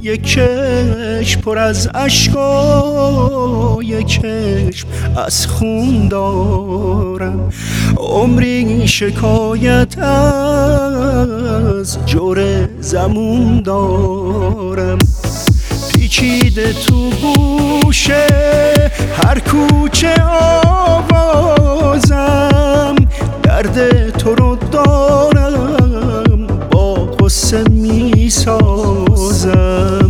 یک چشم پر از اشک و یک چشم از خون دارم. عمری شکایت از جور زمون دارم. پیچیده تو گوشه هر کوچه آوازم، درد تو رو دارم با قصه می سازم.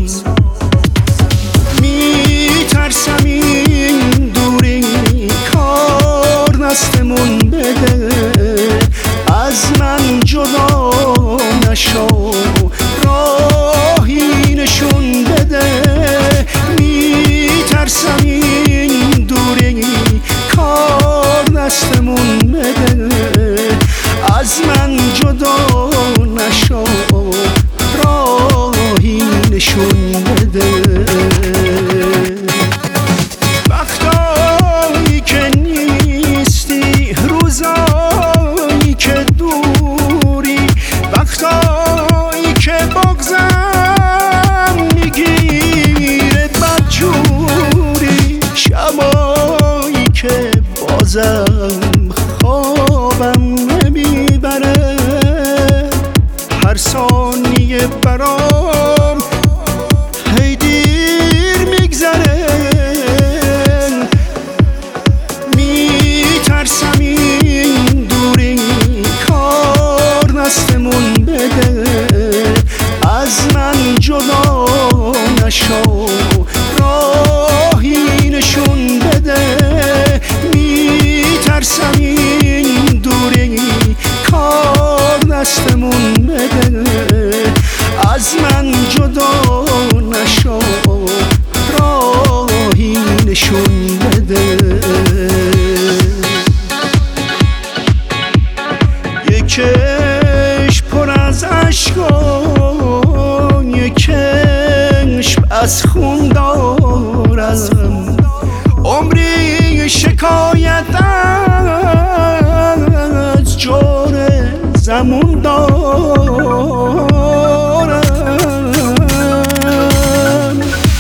می ترسم این دوری کار دستمون بده، از من جدا نشو راهی نشون بده. می ترسم این دوری کار دستمون بده، از من جدا نشو راهی نشون بده. وقتایی که نیستی، روزایی که دوری، وقتایی که بغضم میگیره بدجوری، شبایی که بازم خوابم نمیبره، هر ثانیه برام هی دیر میگذره. میترسم این دوری کار دستمون بده، از من جدا نشو راهی نشون بده. میترسم این دوری کار دستمون بده، از من جدا نشو راهی نشون بده. یک چشم پر از اشک و یک چشم از خون دارم. عمری شکایت از جور زمون دارم.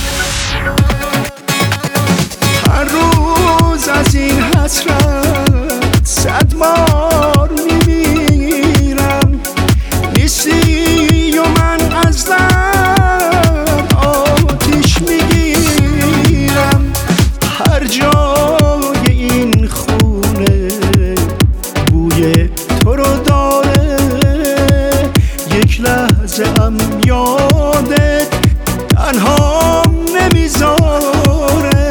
هر روز از این حسرت 100 بار میمیرم. نیستی و من از درد آتیش میگیرم. هر جای این خونه بوی تو رو داره، یک لحظه هم یادت تنهام نمیذاره.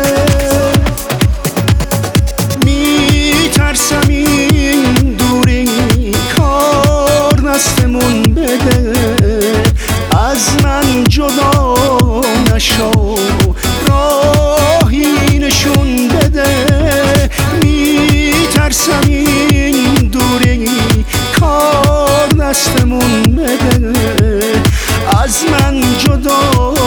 میترسم این دوری کار دستمون بده، از من جدا نشو راهی نشون بده. میترسم این دوری کار دستمون بده، از من جدا